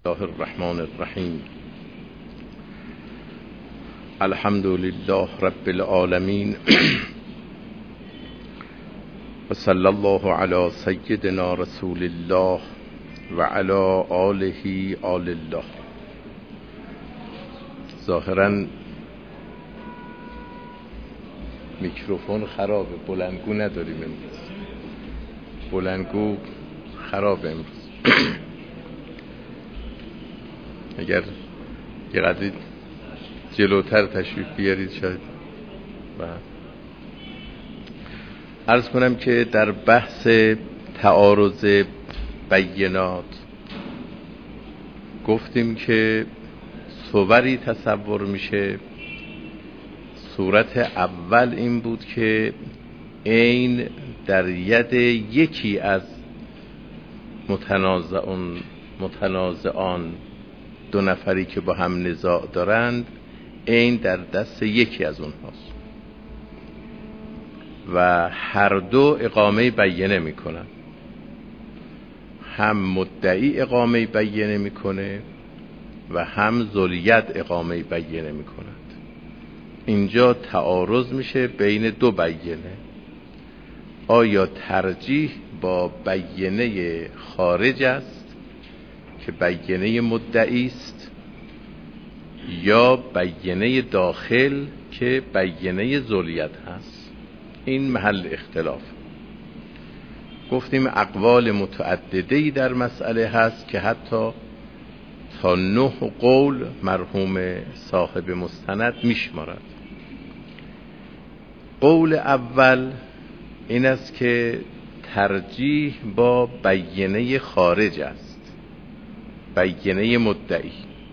الله الرحمن الرحیم. الحمد لله رب العالمین و صلی الله علی سیدنا رسول الله و علی آله آل الله. ظاهرا میکروفون خرابه، بلندگو نداریم امروز، بلندگو خرابه امروز. اگر یه قدری جلوتر تشریف بیارید شاید. عرض کنم که در بحث تعارض بینات گفتیم که صوری تصور میشه. صورت اول این بود که عین در ید یکی از متنازعان، دو نفری که با هم نزاع دارند، عین در دست یکی از اونهاست و هر دو اقامه بینه میکنن. هم مدعی اقامه بینه میکنه و هم ذوالید اقامه بینه میکند. اینجا تعارض میشه بین دو بینه. آیا ترجیح با بینه خارج است که بینه مدعی است، یا بینه داخل که بینه ذوالید هست؟ این محل اختلاف. گفتیم اقوال متعددی در مسئله هست که حتی تا 9 قول مرحوم صاحب مستند میشمارد. قول اول این است که ترجیح با بینه خارج است، بینه مدعی،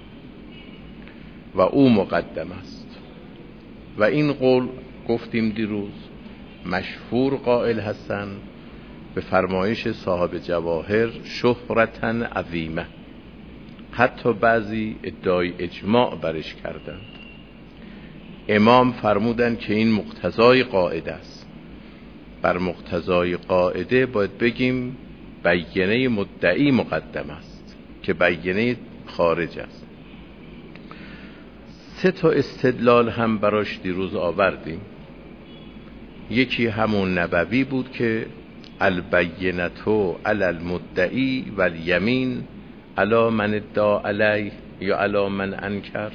و او مقدم است. و این قول گفتیم دیروز مشهور قائل هستن به فرمایش صاحب جواهر شهرتاً عظیمه. حتی بعضی ادعای اجماع برش کردند. امام فرمودن که این مقتضای قاعده است. بر مقتضای قاعده باید بگیم بینه مدعی مقدم است که بینه خارج است. 3 استدلال هم براش دیروز آوردیم. یکی همون نبوی بود که البینةو علی المدعی و الیمین علی من ادعا علیه یا علی من انکر.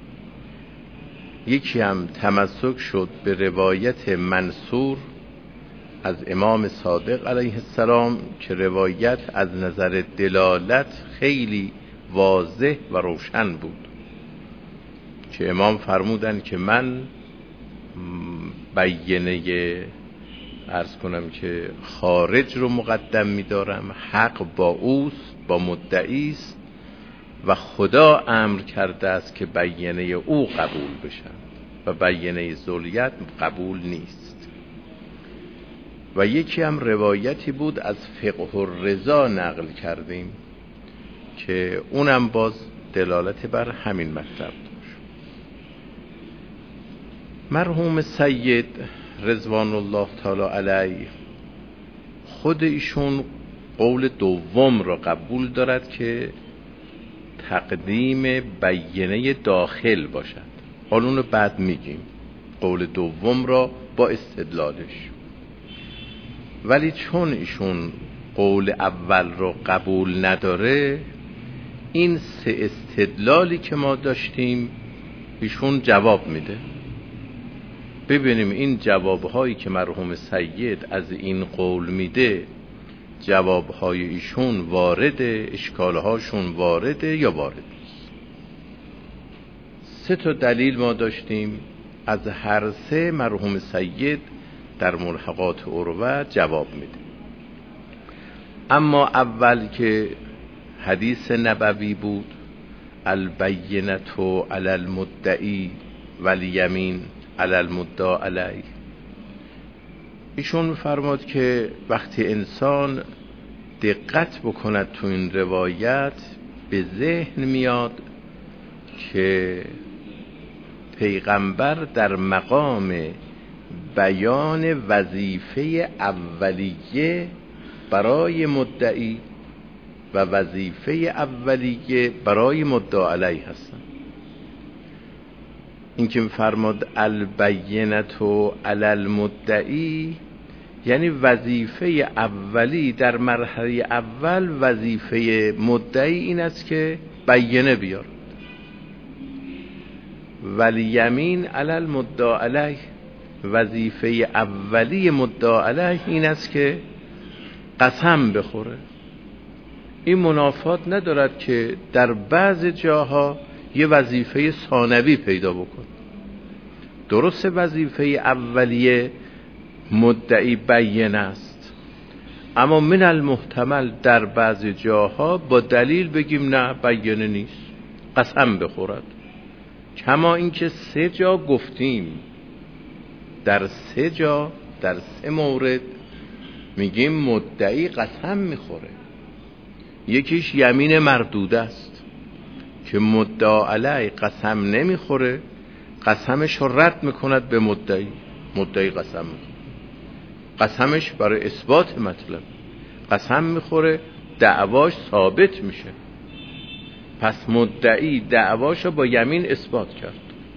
یکی هم تمسک شد به روایت منصور از امام صادق علیه السلام که روایت از نظر دلالت خیلی واضح و روشن بود، که امام فرمودن که من بینه عرض کنم که خارج رو مقدم می‌دارم، حق با اوست، با مدعی است و خدا امر کرده است که بینه او قبول بشن و بینه ذوالید قبول نیست. و یکی هم روایتی بود از فقه الرضا نقل کردیم که اونم باز دلالت بر همین مطلب داشت. مرحوم سید رضوان الله تعالی علیه خود ایشون قول دوم را قبول دارد که تقدیم بینه داخل باشد. حالا اونو بعد میگیم، قول دوم را با استدلالش. ولی چون ایشون قول اول را قبول نداره، این 3 استدلالی که ما داشتیم ایشون جواب میده. ببینیم این جوابهایی که مرحوم سید از این قول میده، جوابهای ایشون وارده، اشکالهاشون وارده یا وارد نیست. 3 دلیل ما داشتیم، از هر 3 مرحوم سید در ملحقات عروة جواب میده. اما اول که حدیث نبوی بود البینةو علی المدعی و الیمین علی المدعا علیه، ایشون فرمود که وقتی انسان دقت بکند تو این روایت به ذهن میاد که پیغمبر در مقام بیان وظیفه اولیه برای مدعی و وظیفه اولیه برای مدعا علیه هستند. این که فرمود البینة علی المدعی، یعنی وظیفه اولی در مرحله اول، وظیفه مدعی این است که بینه بیار. والیمین علی المدعا علیه، وظیفه اولی مدعا علیه این است که قسم بخوره. این منافات ندارد که در بعض جاها یه وظیفه ثانوی پیدا بکن. درست وظیفه اولیه مدعی بیان است، اما من المحتمل در بعض جاها با دلیل بگیم نه بیانه نیست، قسم بخورد. کما اینکه 3 جا گفتیم، در 3 جا، در 3 مورد میگیم مدعی قسم میخوره. یکیش یمین مردوده است که مدعا علیه قسم نمیخوره، قسمش رو رد میکند به مدعی. مدعی قسم میخوره، قسمش برای اثبات مطلب، قسم میخوره، دعواش ثابت میشه. پس مدعی دعواش رو با یمین اثبات کرد.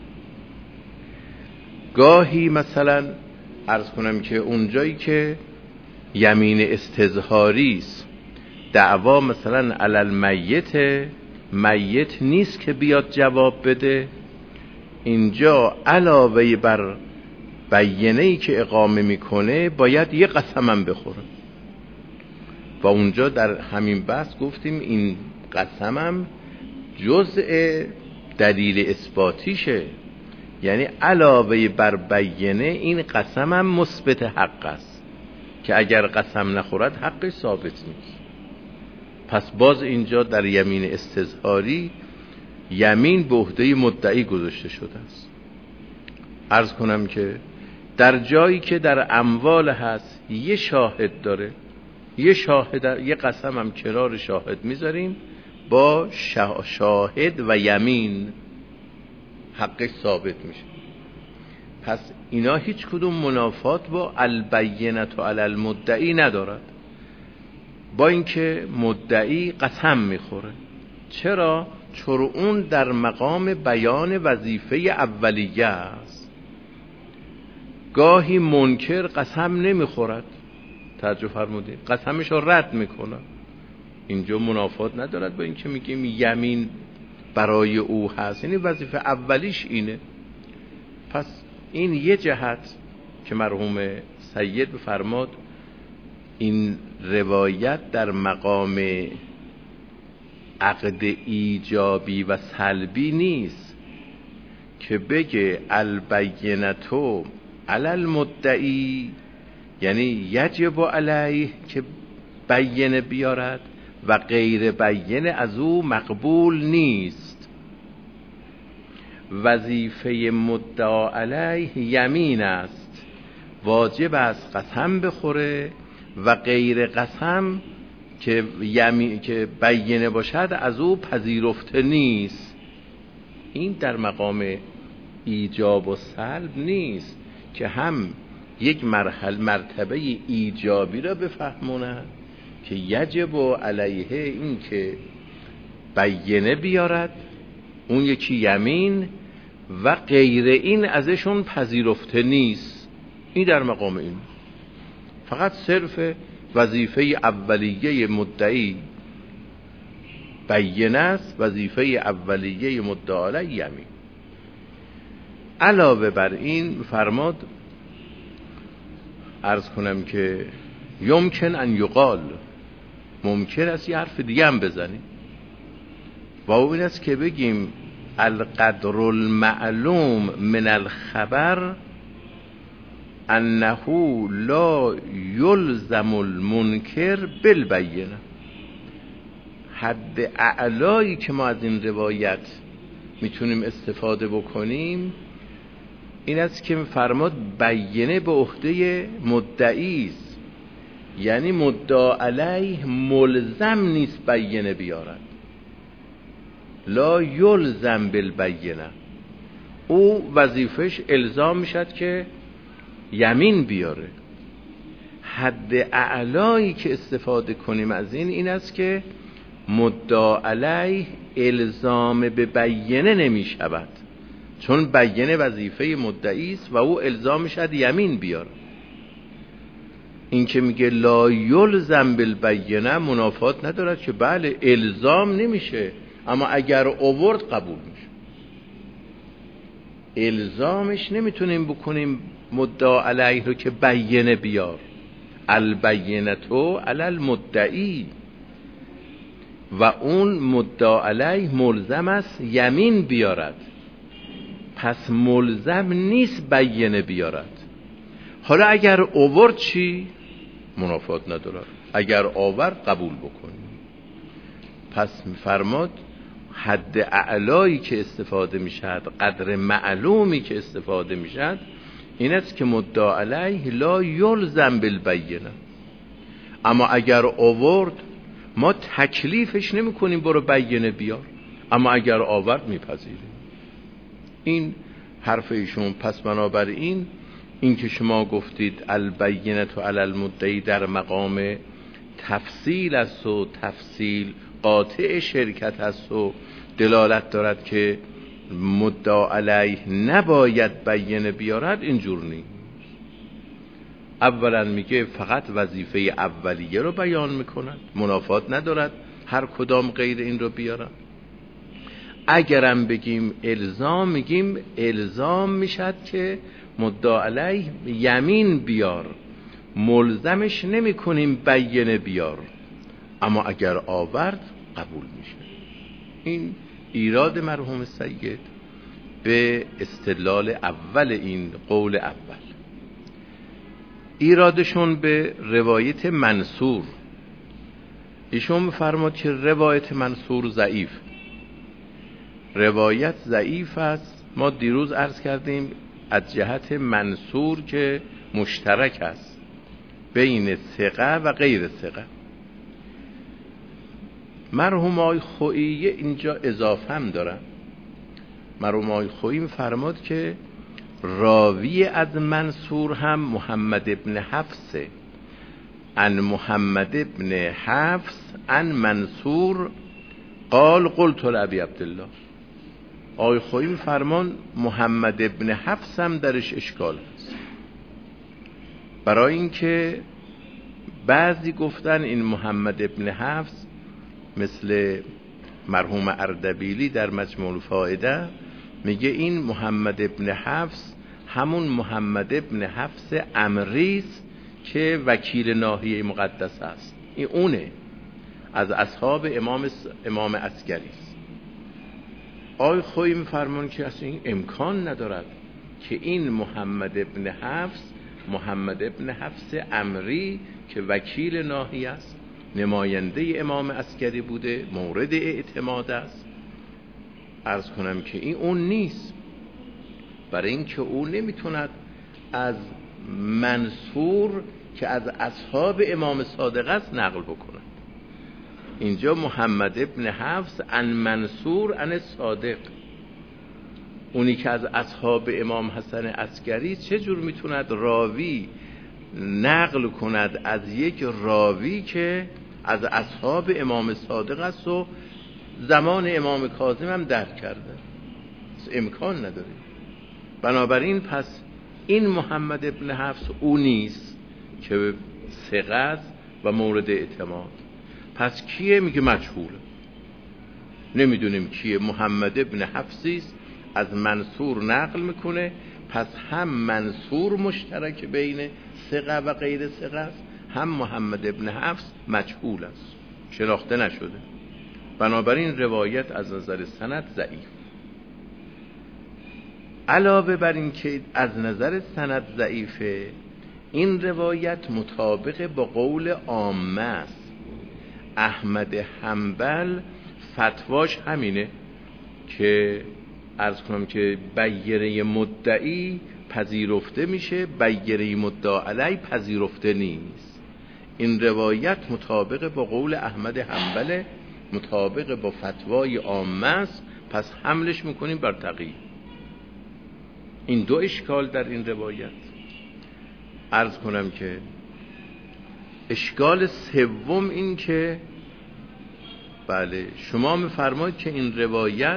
گاهی مثلا عرض کنم که اونجایی که یمین استظهاری است، دعوا مثلا علی المیت، میت نیست که بیاد جواب بده، اینجا علاوه بر بیانه‌ای که اقامه میکنه باید یه قسمم بخوره. و اونجا در همین بحث گفتیم این قسمم جزء دلیل اثباتیشه، یعنی علاوه بر بیانه این قسمم مثبت حق است که اگر قسم نخورد حقش ثابت نیست. پس باز اینجا در یمین استظهاری یمین به عهده مدعی گذاشته شده است. عرض کنم که در جایی که در اموال هست یه شاهد داره، یه شاهد، یه قسم هم کنار شاهد میذاریم، با شاهد و یمین حقش ثابت میشه. پس اینا هیچ کدوم منافات با البینة علی المدعی ندارد، با اینکه مدعی قسم میخوره. چرا؟ چون اون در مقام بیان وظیفه اولیه است. گاهی منکر قسم نمیخورد، توجه فرمودید، قسمش رو رد میکنه. اینجا منافات ندارد با اینکه میگیم یمین برای او هست، یعنی وظیفه اولیش اینه. پس این یه جهت که مرحوم سید بفرماد این روایت در مقام عقد ایجابی و سلبی نیست که بگه البینة علی المدعی، یعنی یجب علیه که بیانه بیارد و غیر بیانه از او مقبول نیست. وظیفه مدعا علیه یمین است، واجب است قسم بخوره، و غیر قسم که بیانه باشد از او پذیرفته نیست. این در مقام ایجاب و سلب نیست که هم یک مرتبه ایجابی را بفهمونن که یجب علیه این که بیانه بیارد، اون یکی یمین، و غیر این ازشون پذیرفته نیست. این در مقام این فقط صرف وظیفه اولیه مدعی بیانه است، وظیفه اولیه مدعا علیه یمین. علاوه بر این فرماد عرض کنم که یمکن ان یقال، ممکن است یه حرف دیگه هم بزنیم، و این است که بگیم القدر المعلوم من الخبر انه لا یلزم المنکر بالبینه. حد اعلایی که ما از این روایت میتونیم استفاده بکنیم این است که فرماد بیانه به عهده مدعی است، یعنی مدعا علیه ملزم نیست بیانه بیارد. لا یلزم بالبینه، او وظیفش الزام میشد که یمین بیاره. حد اعلایی که استفاده کنیم از این است که مدعا علیه الزام به بینه نمی شود، چون بینه وظیفه مدعی است و او الزام شد یمین بیار. این که میگه لا یلزم بالبینه منافات ندارد که بله الزام نمیشه، اما اگر آورد قبول میشه. الزامش نمیتونیم بکنیم مدعا علیه رو که بینه بیار، البینتو علی المدعی، و اون مدعا علیه ملزم است یمین بیارد، پس ملزم نیست بینه بیارد. حالا اگر آورد چی؟ منافات ندارد، اگر آورد قبول بکنیم. پس فرماد حد اعلایی که استفاده میشد، قدر معلومی که استفاده میشد این است که مدعا علیه لا یلزم بالبینه، اما اگر آورد ما تکلیفش نمی کنیم برو بینه بیار، اما اگر آورد میپذیریم. این حرف ایشون. پس بنابراین این که شما گفتید البینه علی المدعی در مقام تفصیل است و تفصیل قاطع شرکت است و دلالت دارد که مدعا علیه نباید بینه بیارد، اینجور نیست. اولا میگه فقط وظیفه اولیه رو بیان میکند، منافات ندارد هر کدام غیر این رو بیارن. اگرم بگیم الزام، میگیم الزام میشد که مدعا علیه یمین بیار، ملزمش نمی کنیم بینه بیار، اما اگر آورد قبول میشه. این ایراد مرحوم سید به استدلال اول این قول اول. ایرادشون به روایت منصور، ایشون فرمود که روایت منصور ضعیف، روایت ضعیف است. ما دیروز عرض کردیم از جهت منصور که مشترک است بین ثقه و غیر ثقه. مرحوم آقای خویی اینجا اضافه هم دارن. مرحوم آقای خویی فرمود که راوی از منصور هم محمد ابن حفص، عن محمد ابن حفص عن منصور قال قلت لابی عبدالله. آقای خویی فرمان محمد ابن حفص هم درش اشکال هست، برای اینکه بعضی گفتن این محمد ابن حفص مثل مرحوم اردبیلی در مجموع الفائده میگه این محمد ابن حفص همون محمد ابن حفص عمریست که وکیل ناحیه مقدس است، این اونه، از اصحاب امام عسکری است. آقای خویی میفرمان که اصلا این امکان ندارد که این محمد ابن حفص، محمد ابن حفص عمری که وکیل ناحیه است، نماینده امام عسکری بوده، مورد اعتماد است، عرض کنم که این اون نیست، برای اینکه او نمیتوند از منصور که از اصحاب امام صادق است نقل بکند. اینجا محمد ابن حفص عن منصور عن صادق، اونی که از اصحاب امام حسن عسکری چه جور میتوند راوی نقل کند از یک راوی که از اصحاب امام صادق است و زمان امام کاظم هم درک کرده؟ امکان نداره. بنابراین پس این محمد ابن حفص او نیست که ثقه است و مورد اعتماد. پس کیه؟ میگه مجهوله، نمیدونیم کیه. محمد ابن حفصی است، از منصور نقل میکنه، پس هم منصور مشترک بین ثقه و غیر ثقه است، هم محمد ابن حفص مجهول است، شناخته نشده. بنابراین روایت از نظر سند ضعیف. علاوه بر این که از نظر سند ضعیفه، این روایت مطابق با قول عامه است. احمد حنبل فتواش همینه که عرض کنم که بیره مدعی پذیرفته میشه، بیره مدعا علی پذیرفته نیست. این روایت مطابق با قول احمد حنبل، مطابق با فتوای عامه است، پس حملش میکنیم بر تقیید. این دو اشکال در این روایت. عرض کنم که اشکال سوم این که بله شما میفرمایید که این روایت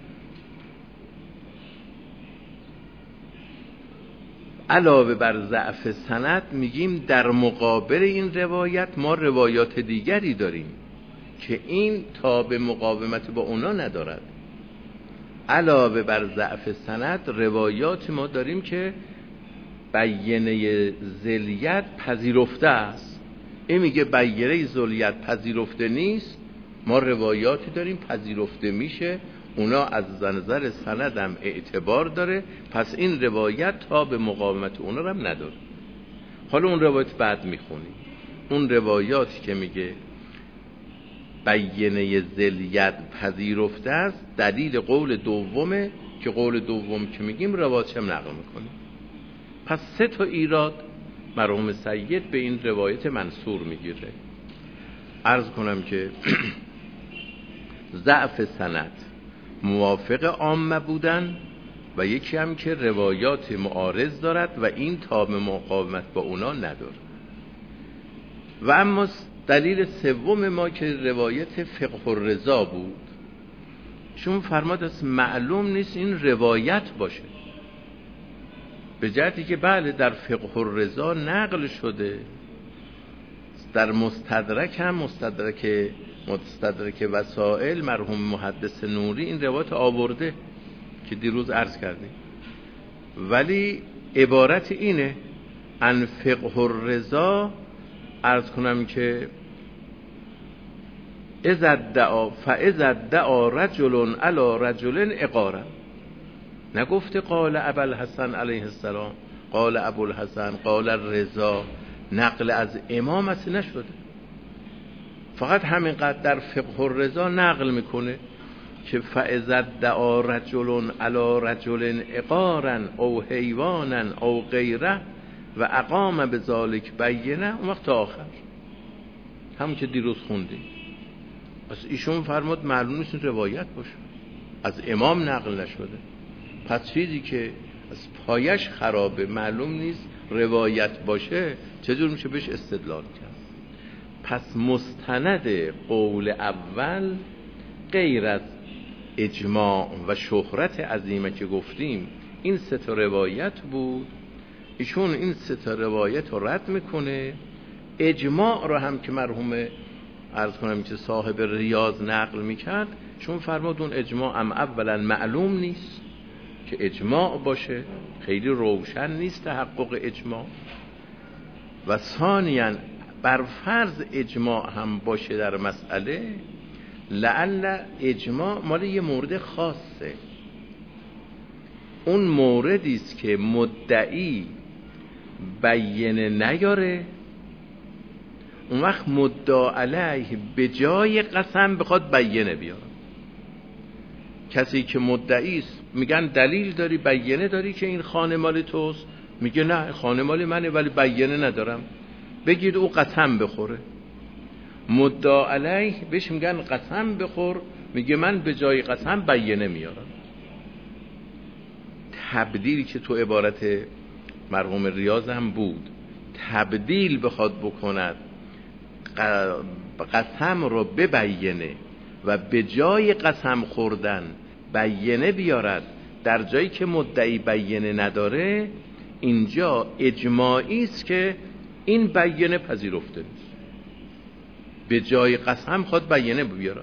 علاوه بر ضعف سند میگیم در مقابل این روایت ما روایات دیگری داریم که این تاب مقاومت با اونا ندارد. علاوه بر ضعف سند روایات ما داریم که بیانه ذلیت پذیرفته است. این میگه بیانه ذلیت پذیرفته نیست، ما روایاتی داریم پذیرفته میشه، اونا از نظر سند هم اعتبار داره، پس این روایت تا به مقاومت اونا هم نداره. حالا اون روایت بعد میخونیم، اون روایاتی که میگه بیانه ذلیت پذیرفته است دلیل قول دومه که قول دوم که میگیم روایتش هم نقل میکنیم. پس 3 تا ایراد مرحوم سید به این روایت منصور میگیره. عرض کنم که ضعف سند، موافق عامه بودن و یکی هم که روایات معارض دارد و این تاب مقاومت با اونا نداره. و اما دلیل سوم ما که روایت فقه الرضا بود، چون فرماد است معلوم نیست این روایت باشه، به جهتی که بله در فقه الرضا نقل شده، در مستدرک هم مستدرک وسائل مرحوم محدث نوری این روایت آورده که دیروز عرض کردیم، ولی عبارت اینه ان فقه الرضا، عرض کنم که فاذا ادعا رجل علی رجل اقارا، نگفته قال ابوالحسن علیه السلام، قال ابوالحسن، قال الرضا، نقل از امام اصلا نشده، فقط همینقدر در فقه الرضا نقل میکنه که فاذا ادعا رجل علی رجل اقارا او حیوانا او غیره و اقام بذالک بینه، اون وقت تا آخر همون که دیروز خوندیم. پس ایشون فرمود معلوم نیست روایت باشه، از امام نقل نشده، پس چیزی که از پایش خرابه معلوم نیست روایت باشه چجور میشه بهش استدلال کرد؟ پس مستند قول اول غیر از اجماع و شهرت عظیمه که گفتیم این 3 تا روایت بود، ایشون این 3 تا روایت رو رد میکنه. اجماع رو هم که مرحوم عرض کنم که صاحب ریاض نقل میکرد، چون فرمود اون اجماع هم اولا معلوم نیست که اجماع باشه، خیلی روشن نیست تحقق اجماع، و ثانیاً بر فرض اجماع هم باشه در مسئله، لعل اجماع مال یه مورد خاصه، اون موردی است که مدعی بیانه نیاره، اون وقت مدعا علیه به جای قسم بخواد بیانه بیاره. کسی که مدعی است میگن دلیل داری، بیانه داری که این خانه مال توست، میگه نه خانه مال منه ولی بیانه ندارم، بگید او قسم بخوره. مدعا علیه بهش میگن قسم بخور، میگه من به جای قسم بیانه میارم. تبدیلی که تو عبارت مرحوم ریاض هم بود، تبدیل بخواد بکند قسم رو ببینه و به جای قسم خوردن بیانه بیارد در جایی که مدعی بیانه نداره، اینجا اجماعی است که این بیانه پذیرفته نیست، به جای قسم خود بیانه بیارد.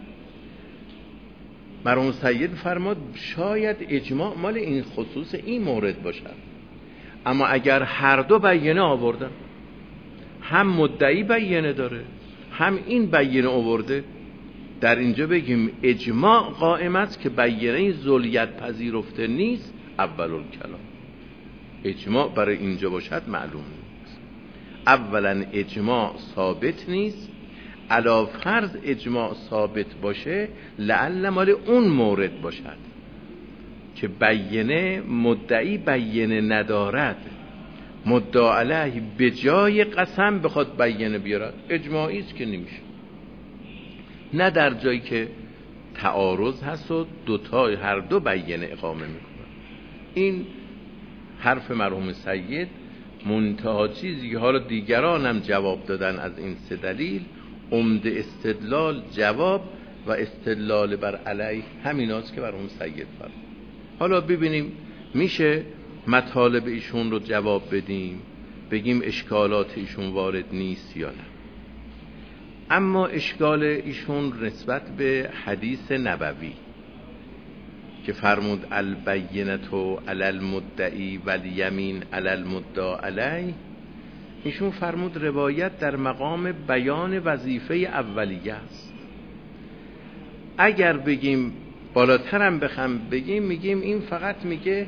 مرحوم سید فرماد شاید اجماع مال این خصوص این مورد باشد، اما اگر هر دو بیانه آوردن، هم مدعی بیانه داره هم این بیانه آورده، در اینجا بگیم اجماع قائم است که بیانه ذلیت پذیرفته نیست. اول الکلام اجماع برای اینجا باشد معلوم نیست. اولا اجماع ثابت نیست، علا فرض اجماع ثابت باشه لعل مال اون مورد باشد که بیانه مدعی بیانه ندارد، مدعا علیه به جای قسم بخواد بیانه بیارد، اجماعی است که نمیشه. نه در جایی که تعارض هست و هر دو بیانه اقامه میکنن. این حرف مرحوم سید. منتها چیزی که حالا دیگران هم جواب دادن از این 3 دلیل، عمده استدلال جواب و استدلال بر علیه همیناست که بر اون سید فرد. حالا ببینیم میشه مطالب ایشون رو جواب بدیم، بگیم اشکالات ایشون وارد نیست یا نه. اما اشکال ایشون نسبت به حدیث نبوی که فرمود البینة علی المدعی و الیمین علی المدعی علیه، ایشون فرمود روایت در مقام بیان وظیفه اولیه است. اگر بگیم بالاترم بخوام بگیم، میگیم این فقط میگه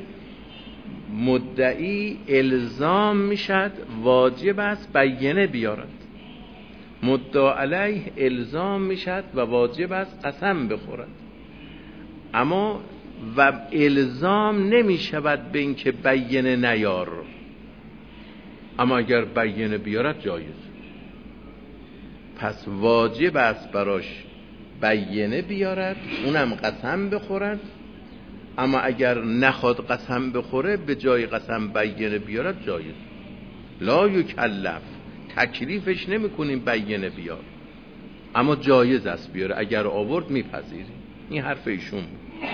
مدعی الزام میشد واجب است بینه بیارد، مدعی علیه الزام میشد و واجب است قسم بخورد، اما و الزام نمیشود به این که بینه نیار، اما اگر بینه بیارد جایز. پس واجب است براش بینه بیارد، اونم قسم بخورد، اما اگر نخواد قسم بخوره به جای قسم بینه بیارد جایز. لا یکلف، تکلیفش نمی کنیم بینه بیار، اما جایز است بیاره، اگر آورد میپذیریم. این حرف ایشون.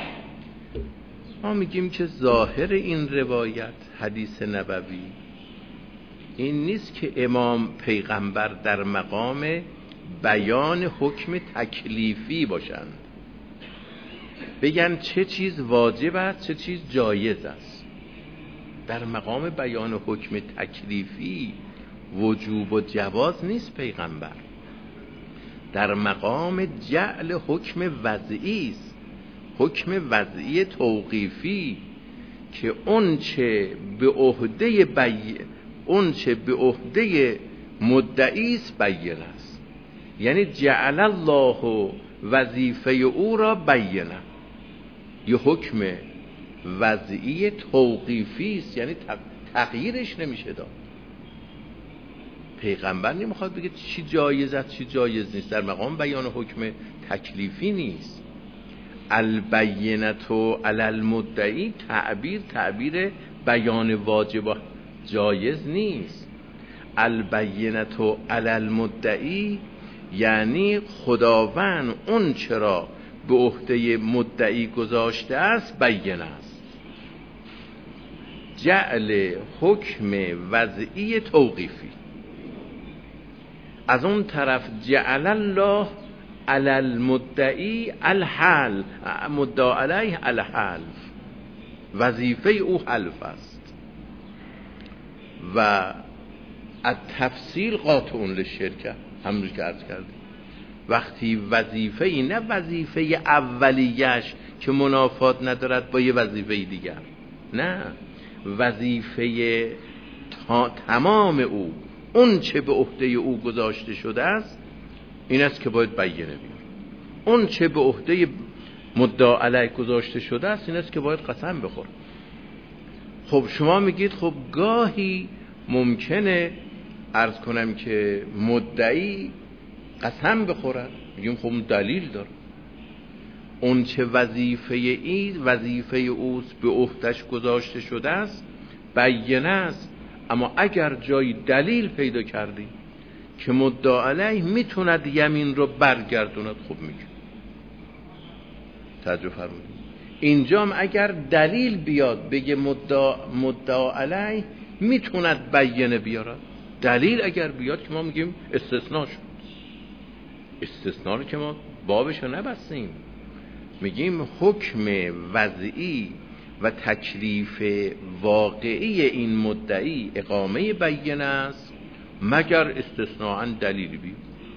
ما میگیم که ظاهر این روایت حدیث نبوی این نیست که امام پیغمبر در مقام بیان حکم تکلیفی باشند، بگن چه چیز واجب است چه چیز جایز است. در مقام بیان حکم تکلیفی وجوب و جواز نیست پیغمبر، در مقام جعل حکم وضعی است، حکم وضعی توقیفی که اونچه به عهده مدعی است بیان است. یعنی جعل الله وظیفه او را بیانه، یه حکم وضعی توقیفی است، یعنی تغییرش نمیشه داد. پیغمبر نمیخواد بگه چی جایز است چی جایز نیست، در مقام بیان حکم تکلیفی نیست. البینة علی المدعی تعبیر بیان واجب جایز نیست. البینة علی المدعی یعنی خداوند اون چرا به عهده مدعی گذاشته است بیان است، جعل حکم وضعی توقیفی. از اون طرف جعل الله علی المدعی الحلف، مدعی علیه الحلف، وظیفه او حلف است. و التفصیل قاطع للشرک، همونجور که عرض کردیم، وقتی وظیفه ای نه وظیفه اولیش که منافات ندارد با یه وظیفه دیگر، نه، وظیفه تمام او، اون چه به عهده او گذاشته شده است این است که باید بیانه بیاره. اون چه به عهده مدعی علیه گذاشته شده است این است که باید قسم بخوره. خب شما میگید خب گاهی ممکنه عرض کنم که مدعی قسم بخورد، میگیم خب دلیل داره، اون چه وظیفه اوست به عهده‌اش گذاشته شده است بیانه است. اما اگر جای دلیل پیدا کردیم که مدعی علیه میتوند یمین رو برگردوند، خب میگه توجه فرمودید. اینجا هم اگر دلیل بیاد بگه مدعی علیه میتوند بیانه بیارد، دلیل اگر بیاد که ما میگیم استثناء شد. استثناء رو که ما بابش رو نبستیم، میگیم حکم وضعی و تکلیف واقعی این مدعی اقامه بیانه است مگر استثناءً دلیل بیاد.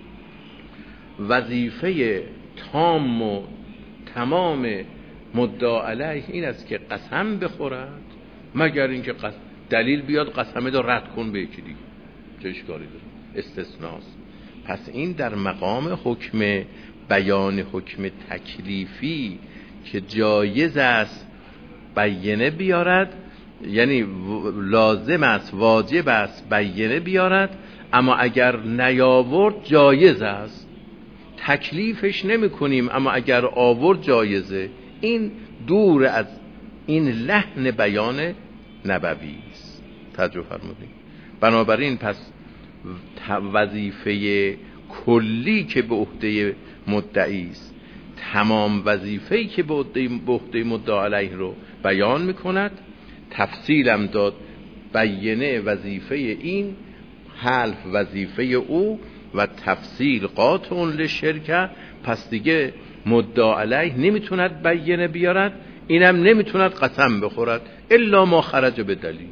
وظیفه تام و تمام مدعی علیه این است که قسم بخورد، مگر اینکه دلیل بیاد قسمه رو رد کن به یکی دیگه، چه اشکالی داره؟ استثناست. پس این در مقام حکم بیان حکم تکلیفی که جایز است بیانه بیارد، یعنی لازم است واجب است بیانه بیارد، اما اگر نیاورد جایز است، تکلیفش نمی کنیم اما اگر آورد جایزه. این دور از این لحن بیان نبوی است. توجه فرمودید. بنابراین پس وظیفه کلی که به عهده مدعی است، تمام وظیفه‌ای که به عهده مدعا علیه رو بیان میکند. تفصیلم داد، بیانه وظیفه این، حلف وظیفه او و تفصیل قاطع للشرکه. پس دیگه مدعا علیه نمیتوند بیانه بیارد، اینم نمیتوند قسم بخورد الا ما خرج به دلیل.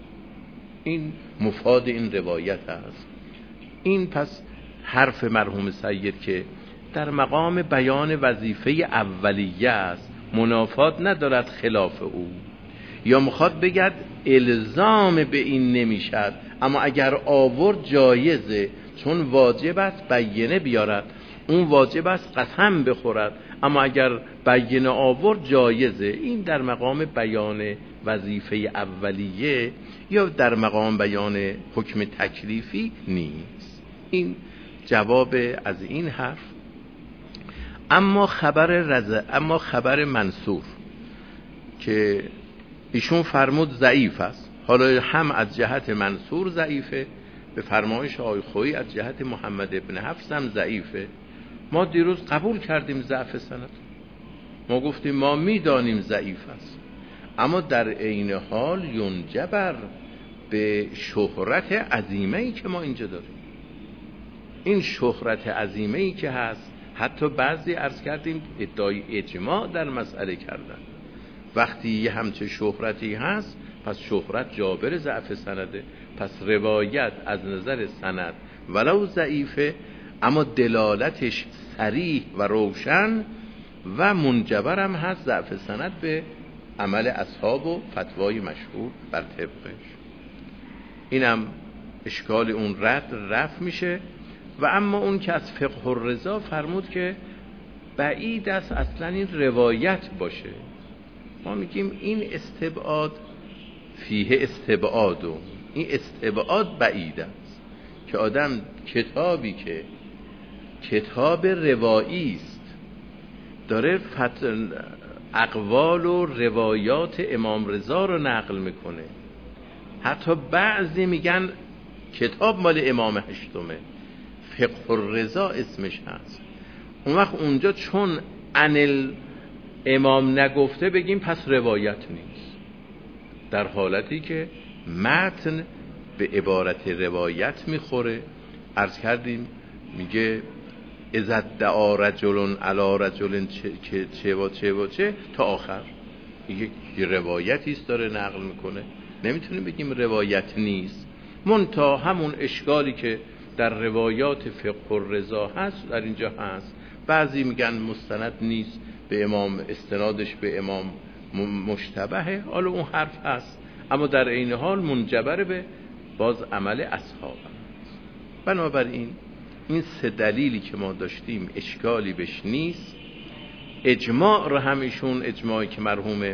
این مفاد این روایت است. این پس حرف مرحوم سید که در مقام بیان وظیفه اولیه است، منافات ندارد خلاف او، یا میخواد بگد الزام به این نمیشد، اما اگر آورد جایزه، چون واجب است بیانه بیارد، اون واجب است قسم بخورد، اما اگر بیانه آورد جایزه. این در مقام بیان وظیفه اولیه یا در مقام بیان حکم تکلیفی نیست. این جواب از این حرف. اما خبر منصور که ایشون فرمود ضعیف است، حالا هم از جهت منصور ضعیفه، به فرمایش آقای خویی از جهت محمد ابن حفص هم ضعیفه. ما دیروز قبول کردیم ضعف سند، ما گفتیم ما میدانیم ضعیف است، اما در عین حال ینجبر به شهرت عظیمه‌ای که ما اینجا داریم. این شهرت عظیمه‌ای که هست، حتی بعضی عرض کردیم ادعای اجماع در مسئله کردن. وقتی یه همچه شهرتی هست، پس شهرت جابر ضعف سنده. پس روایت از نظر سند ولو ضعیفه، اما دلالتش صریح و روشن و منجبر هم هست ضعف سند به عمل اصحاب و فتوای مشهور بر طبقش. اینم اشکال اون رفع میشه. و اما اون که از فقه الرضا فرمود که بعید است اصلا این روایت باشه. ما میگیم این استبعاد فیه استبعاد، و این استبعاد بعید است که آدم کتابی که کتاب روایی است داره اقوال و روایات امام رضا رو نقل میکنه. حتی بعضی میگن کتاب مال امام هشتمه، فقه الرضا اسمش هست. اون وقت اونجا چون عن امام نگفته بگیم پس روایت نیست، در حالتی که متن به عبارت روایت میخوره. عرض کردیم میگه اذا ادعا رجل علی رجل چه و چه تا آخر، یه روایتی است داره نقل میکنه، نمیتونیم بگیم روایت نیست. منتها همون اشکالی که در روایات فقه الرضا هست در اینجا هست. بعضی میگن مستند نیست به امام، استنادش به امام مشتبهه، حالا اون حرف هست، اما در عین حال منجبر به باز عمل اصحاب. بنابراین این سه دلیلی که ما داشتیم اشکالی بش نیست. اجماع رو هم ایشون، اجماعی که مرحوم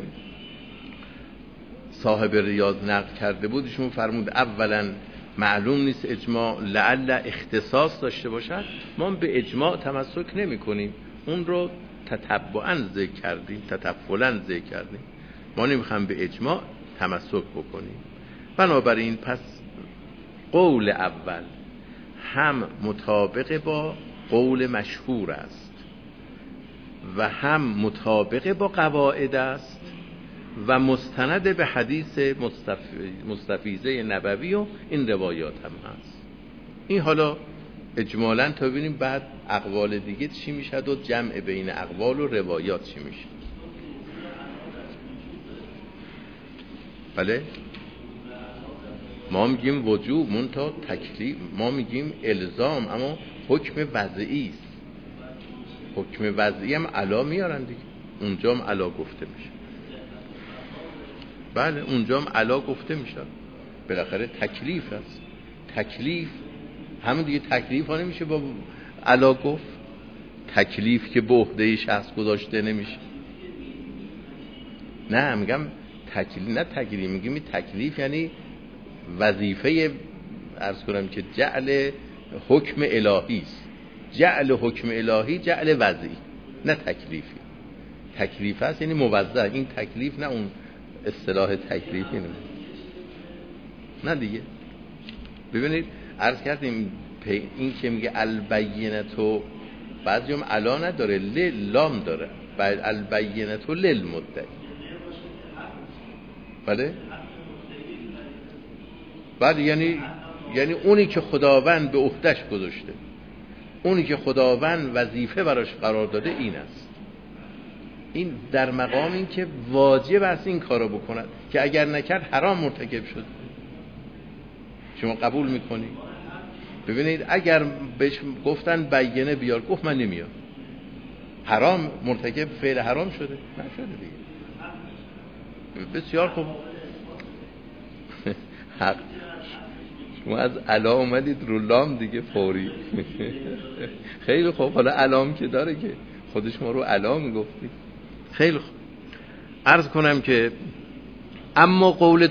صاحب ریاض نقل کرده بود، ایشون فرمود اولا معلوم نیست اجماع لعل اختصاص داشته باشد. ما به اجماع تمسک نمی کنیم، اون رو تتبعاً ذکر کردیم، تطفلاً ذکر کردیم، ما نمیخوایم به اجماع تمسک بکنیم. بنابراین پس قول اول هم مطابق با قول مشهور است و هم مطابق با قواعد است و مستند به حدیث مستفیضه نبوی و این روایات هم هست. این حالا اجمالاً تا ببینیم بعد اقوال دیگه چی میشه و جمع بین اقوال و روایات چی میشه. بله ما میگیم وجوب منتها تکلیف، ما میگیم الزام، اما حکم وضعی است. حکم وضعی هم علا میارن دیگه، اونجا هم علا گفته میشه. بله اونجا هم علا گفته میشه، بالاخره تکلیف است. تکلیف همون دیگه، تکلیف ها نمیشه با علا گفت. تکلیف که به عهده شخص گذاشته نمیشه. نه میگم تکلیف، نه تکلیف، میگم تکلیف یعنی وظیفه، عرض کنم که جعل حکم الهی است. جعل حکم الهی جعل وضعی، نه تکلیفی. تکلیف هست یعنی موضع، این تکلیف نه اون اصطلاح تکلیفی نه دیگه. ببینید عرض کردیم این که میگه البینتو بعضیم الا نداره لام داره، بعد البینتو للمدعی. بله بعد یعنی اونی که خداوند به عهده‌اش گذاشته، اونی که خداوند وظیفه براش قرار داده این است. این در مقام این که واجب است این کارو بکند که اگر نکرد حرام مرتکب شد. شما قبول میکنی؟ ببینید اگر بهش گفتن بینه بیار، گفت من نمیام، حرام مرتکب فعل حرام شده؟ نشده دیگه. بسیار خوب. حق شما از علا اومدید رو لام دیگه فوری. خیلی خوب، حالا علام که داره که خودش ما رو علا میگفتید. خیلی خوب. عرض کنم که اما قول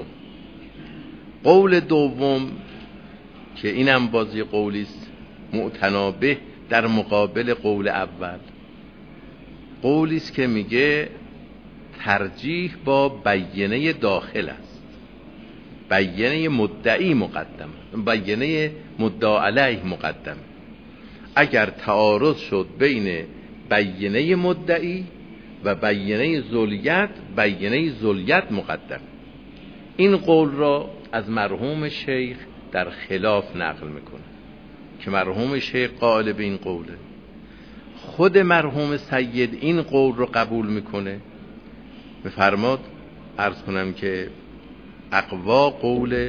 دوم که اینم بازی قولیست متنابه در مقابل قول اول، قولیست که میگه ترجیح با بینه داخل است، بینه مدعی مقدم، بینه مدعا علیه مقدم. اگر تعارض شد بین بینه مدعی و بینه زولیت، بینه زولیت مقدم. این قول را از مرحوم شیخ در خلاف نقل میکنه که مرحوم شیخ قائل به این قوله. خود مرحوم سید این قول رو قبول میکنه. بفرماد عرض کنم که اقوا قول،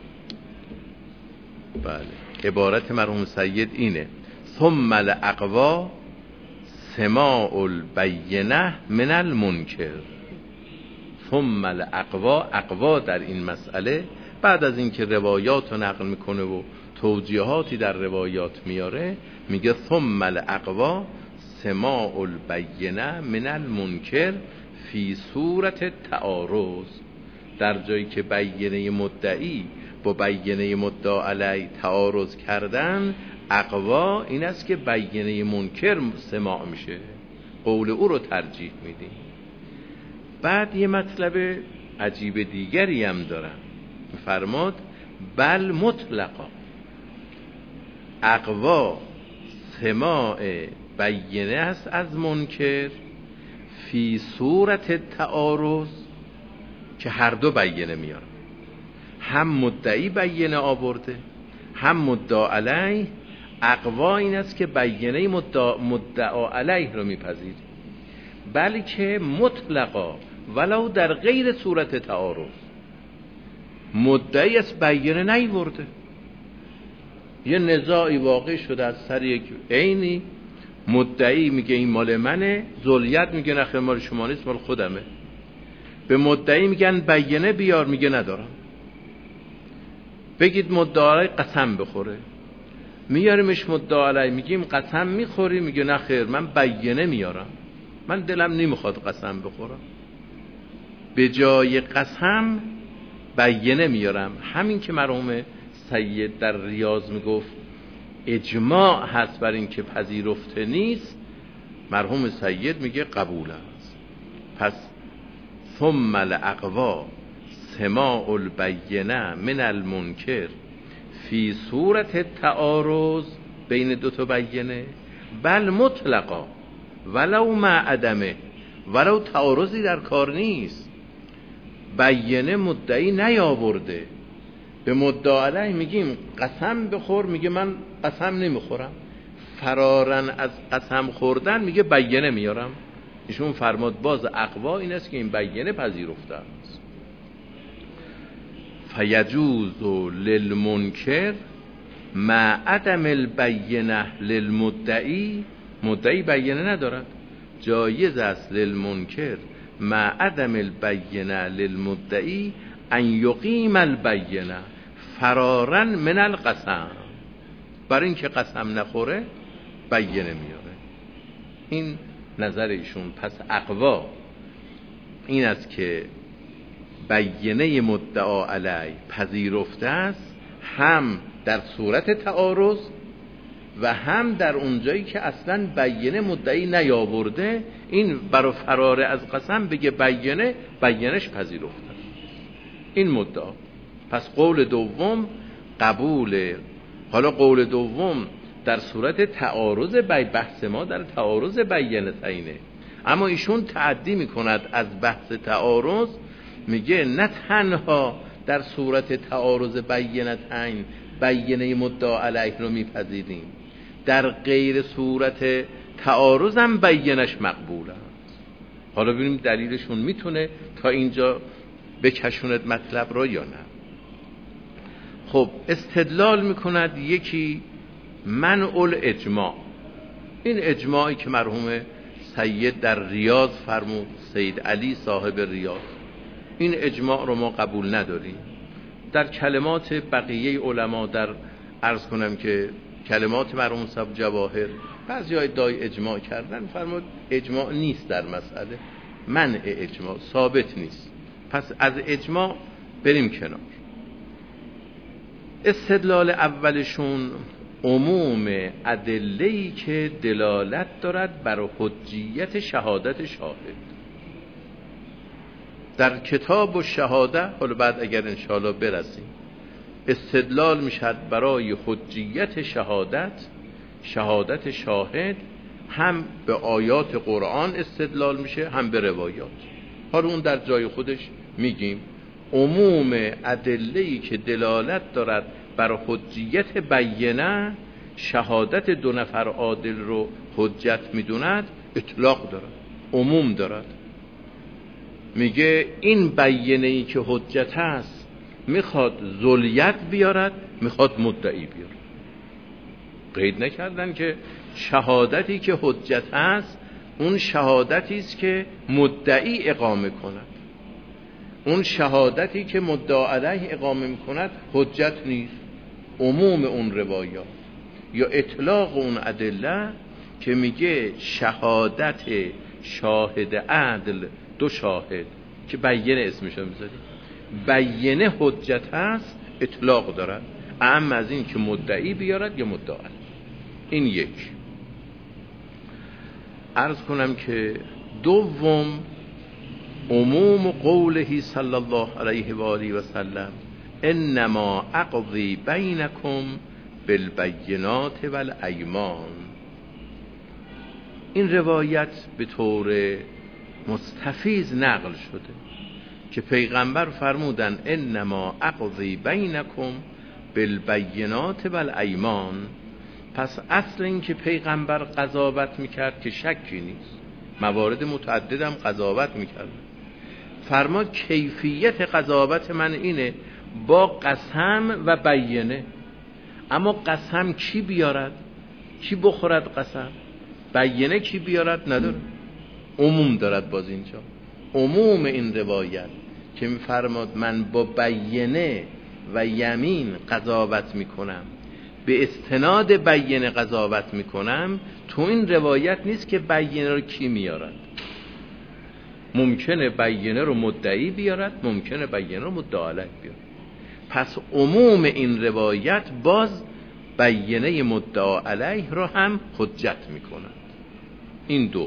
بله عبارت مرحوم سید اینه: ثم الاقوا سماع البینه من المنکر. ثم الاقوا در این مسئله بعد از اینکه روایات رو نقل میکنه و توجیهاتی در روایات میاره، میگه ثم الاقوا سماع البینه من المنکر فی صورت تعارض. در جایی که بینه مدعی با بینه مدعا علی تعارض کردن، اقوا این است که بینه منکر سماع میشه، قول او رو ترجیح میدیم. بعد یه مطلب عجیب دیگری هم دارم، فرماد بل مطلقا اقوا سماع بینه است از منکر فی صورت تعارض، که هر دو بینه میارن، هم مدعی بینه آورده هم مدعا علیه. اقوا این است که بینه مدعا علیه رو میپذیری، بلکه مطلقا ولو در غیر صورت تعارض. مدعی از بینه نیورده، یه نزاعی واقع شده از سر یک عینی، مدعی میگه این مال منه، زولیت میگه نه مال شما نیست مال خودمه. به مدعی میگن بینه بیار، میگه ندارم. بگید مدعا علیه قسم بخوره، میاریمش مدعا علیه، میگیم قسم میخوری، میگه نه خیر من بینه میارم، من دلم نمیخواد قسم بخورم، به جای قسم بینه میارم. همین که مرحوم سید در ریاض میگفت اجماع هست بر این که پذیرفته نیست، مرحوم سید میگه قبول است. پس ثم الاقوا سماع البینه من المنکر فی صورت تعارض بین دو تا بینه، بل مطلقا ولو مع عدمه، ولو تعارضی در کار نیست، بینه مدعی نیاورده، به مدعا علیه میگیم قسم بخور، میگه من قسم نمیخورم، فرارن از قسم خوردن میگه بینه میارم. ایشون فرماد باز اقوا این است که این بینه پذیرفته است. فیجوز للمنکر مع عدم البینه للمدعی، مدعی بینه ندارد، جایز است للمنکر مع عدم البینه للمدعی ان یقیم البینه فرارا من القسم، برای اینکه قسم نخوره بینه میاره. این نظر ایشون. پس اقوا این است که بینه مدعا علی پذیرفته است، هم در صورت تعارض و هم در اونجایی که اصلا بینه مدعی نیاورده، این برای فرار از قسم بگه بینش پذیرفته این مدعا. پس قول دوم قبول حالا قول دوم در صورت تعارض بحث ما در تعارض بینتینه، اما ایشون تعدی میکند از بحث تعارض، میگه نه تنها در صورت تعارض بینتین بینه مدعا علیه رو میپذیریم، در غیر صورت تعارض هم بینش مقبوله. حالا ببینیم دلیلشون میتونه تا اینجا بکشوند مطلب را یا نه. خب استدلال میکند یکی منع الاجماع، این اجماعی که مرحوم سید در ریاض فرمود، سید علی صاحب ریاض، این اجماع رو ما قبول نداریم. در کلمات بقیه علما در عرض کنم که کلمات مرحوم صاحب جواهر بعضی های ادعای اجماع کردن، فرمود اجماع نیست در مسئله، منع اجماع ثابت نیست، پس از اجماع بریم کنار. استدلال اولشون عموم ادله‌ای که دلالت دارد بر حجیت شهادت شاهد. در کتاب و شهاده، حالا بعد اگر انشاءالله برسیم، استدلال میشد برای حجیت شهادت شاهد، هم به آیات قرآن استدلال میشه هم به روایات. حالا اون در جای خودش میگیم عموم ادله‌ای که دلالت دارد بر حجیت بینه، شهادت دو نفر عادل رو حجت میدوند، اطلاق دارد، عموم دارد. میگه این بینه‌ای که حجت هست میخواد ذلیت بیارد، میخواد مدعی بیارد. قید نکردن که شهادتی که حجت هست اون شهادتی است که مدعی اقامه کند، اون شهادتی که مدعا علیه اقامه میکند حجت نیست. عموم اون روایات یا اطلاق اون ادله که میگه شهادت شاهد عدل، دو شاهد که بینه اسمشو میذاریم، بینه حجت هست، اطلاق دارد، اما از این که مدعی بیارد یا مدعا علیه. این یک. عرض کنم که دوم عموم قوله صلی الله علیه و آله و سلم انما اقضی بینکم بالبینات والایمان. این روایت به طور مستفیض نقل شده که پیغمبر فرمودن انما اقضی بینکم بالبینات والایمان. پس اصل این که پیغمبر قضاوت میکرد که شکی نیست، موارد متعدد هم قضاوت میکرد. فرماد کیفیت قضاوت من اینه با قسم و بینه. اما قسم کی بیارد؟ کی بخورد قسم؟ بینه کی بیارد؟ نداره، عموم دارد. باز اینجا عموم این روایت که میفرماد من با بینه و یمین قضاوت میکنم، به استناد بینه قضاوت میکنم، تو این روایت نیست که بینه رو کی میارد. ممکنه بینه رو مدعی بیارد، ممکنه بینه رو مدعا علیه بیارد. پس عموم این روایت باز بینه مدعا علیه رو هم حجت میکنند. این دو.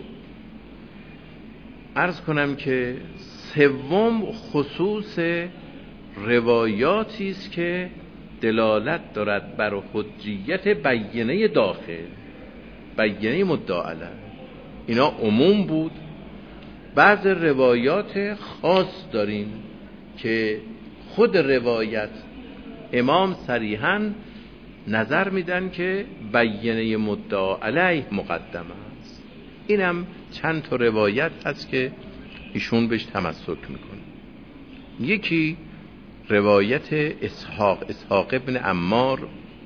عرض کنم که سوم خصوص روایاتی است که دلالت دارد بر حجیت بینه داخل، بینه مدعا علیه. اینا عموم بود. بعض روایات خاص داریم که خود روایت امام صریحاً نظر میدن که بینه مدعا علیه مقدم است. اینم چند تا روایت هست که ایشون بهش تمسک میکنه. یکی روایت اسحاق ابن عمار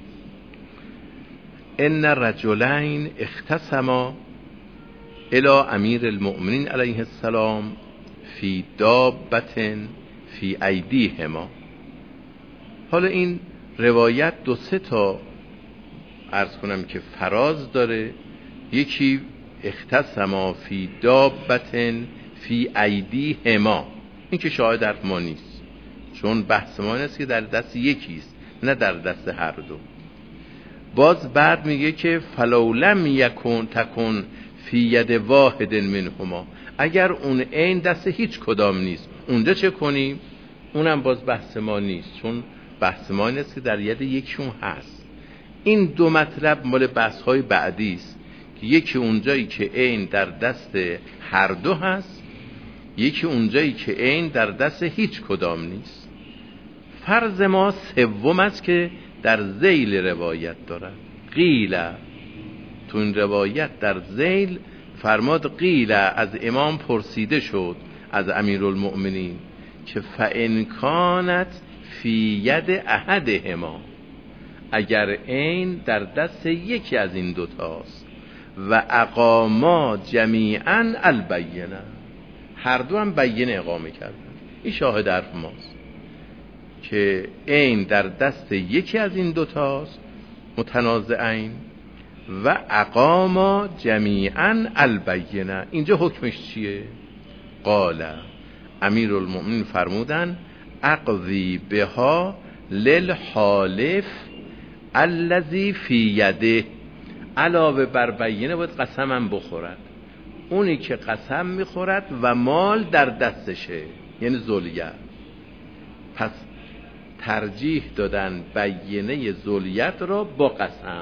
ان رجلین اختصما الى امیر المؤمنین علیه السلام فی دابة فی ایدیهما. حالا این روایت دو سه تا عرض کنم که فراز داره. یکی اختصما فی دابة فی ایدیهما، این که شاهد حرف ما نیست، چون بحث ما است که در دست یکیست نه در دست هر دو. باز بعد میگه که فلو لم یکن تکن فی ید واحد منهما، اگر اون عین دست هیچ کدام نیست اونجا چه کنیم؟ اونم باز بحث ما نیست، چون بحث ما نیست که در ید یکشون هست. این دو مطلب مال بحث‌های بعدی است که یکی اونجایی که عین در دست هر دو هست، یکی اونجایی که عین در دست هیچ کدام نیست. فرض ما سوم است که در ذیل روایت دارد. قیل، تو این روایت در ذیل فرماد قیل، از امام پرسیده شد از امیرالمؤمنین که فإن کانت فی ید احدهما، اگر عین در دست یکی از این دوتاست، و اقاما جمیعا البینه، هر دو هم بینه اقامه کردن. این شاهد حرف ماست که عین در دست یکی از این دوتاست متنازعین، و اقاما جمیعا البینه. اینجا حکمش چیه؟ قال، امیرالمؤمنین فرمودن اقضی بها للحالف الذی فی یده، علاوه بر بینه باید قسم هم بخورد. اونی که قسم میخورد و مال در دستشه، یعنی ذولیه. پس ترجیح دادن بینه ذولیت را با قسم.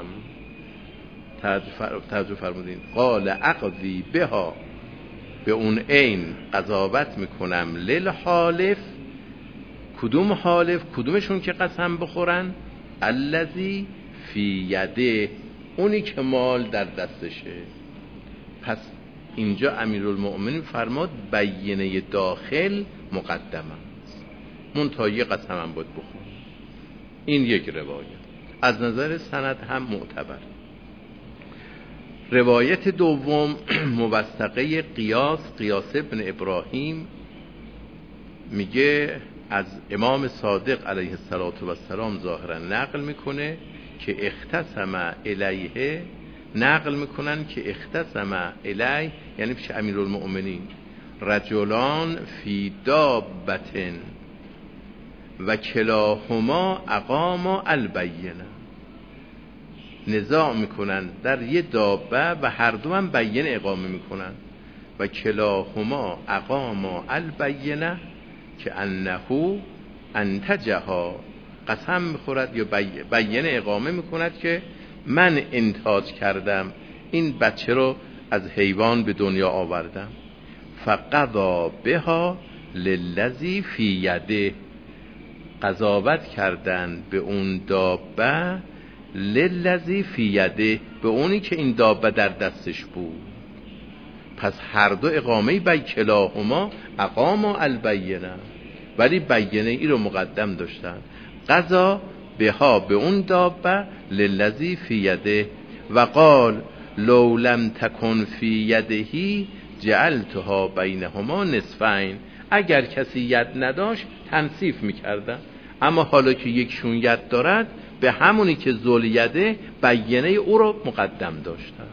توجه فرمودین. قال اقضی بها، به اون عین قضاوت میکنم، للحالف، کدوم حالف؟ کدومشون که قسم بخورن؟ الذی فی یده، اونی که مال در دستشه. پس اینجا امیرالمؤمنین فرماد بینه داخل مقدم است، منتها یه قسم هم باید بخور. این یک روایت از نظر سند هم معتبر. روایت دوم موثقه قیاس ابن ابراهیم میگه از امام صادق علیه السلام ظاهرا نقل میکنه که اختصم الیه، نقل میکنن که اختصم الیه یعنی پیش امیرالمؤمنین رجلان فی دابتن و کلاهما اقاما البینه، نزاع میکنن در یه دابه و هر دو هم بینه اقامه میکنن. و کلاهما اقاما البینه که انه انتجها، قسم میخورد یا بینه اقامه میکند که من انتاج کردم، این بچه رو از حیوان به دنیا آوردم. فقضا بها للذی فی یده، قضاوت کردن به اون دابه، للذی فی یده، به اونی که این دابه در دستش بود. پس هر دو اقامه بی کلاهما اقاما البینه، ولی بینه ای رو مقدم داشتن. قضا بها، به اون دابه، للذی فی یده، و قال لو لم تکن فی یدهی جعلتها بینهما نصفین، اگر کسی ید نداشت تنصیف میکردن، اما حالا که یکشون ید دارد به همونی که ذل یده بینه او رو مقدم داشتن.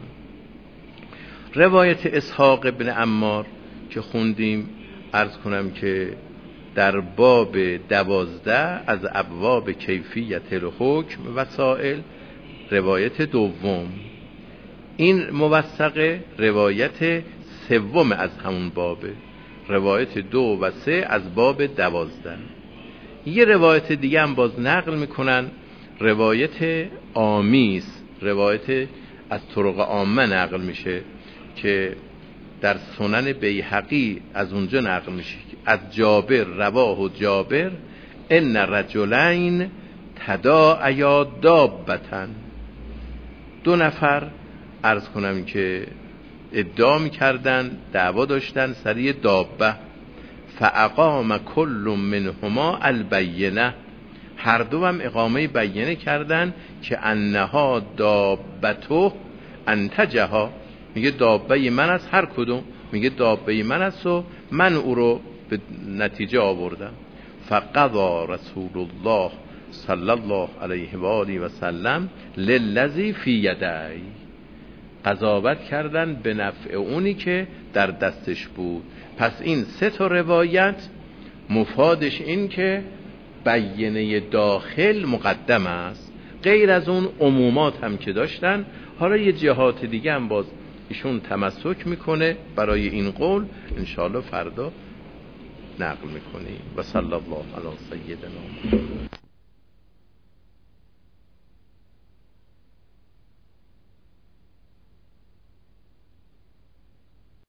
روایت اسحاق ابن عمار که خوندیم، عرض کنم که در باب 12 از ابواب کیفیت الحکم وسائل، روایت دوم، این موثقه روایت سوم از همون بابه، روایت 2 و 3 از باب 12. یه روایت دیگه هم باز نقل میکنن، روایت آمیس، روایت از طرق عامه نقل میشه که در سنن بیهقی از اونجا نقل میشه از جابر، رواه جابر ان رجلین تداعیا دابتن، دو نفر عرض کنم که ادعا میکردن، دعوا داشتن سری دابه، فاقام کل منهما البینه، هر دو هم اقامه بینه کردن که انها دابتو انتجها، میگه دابه من از هر کدوم، میگه دابه من است و من او رو به نتیجه آوردم. فقضا رسول الله صلی الله علیه و آله و سلم للذی فی یدی، قضاوت کردن به نفع اونی که در دستش بود. پس این سه تا روایت مفادش این که بینه داخل مقدم است، غیر از اون عمومات هم که داشتن. حالا یه جهات دیگه هم باز ایشون تمسک میکنه برای این قول، انشاءالله فردا نقل میکنیم. و صلی الله علی سیدنا محمد.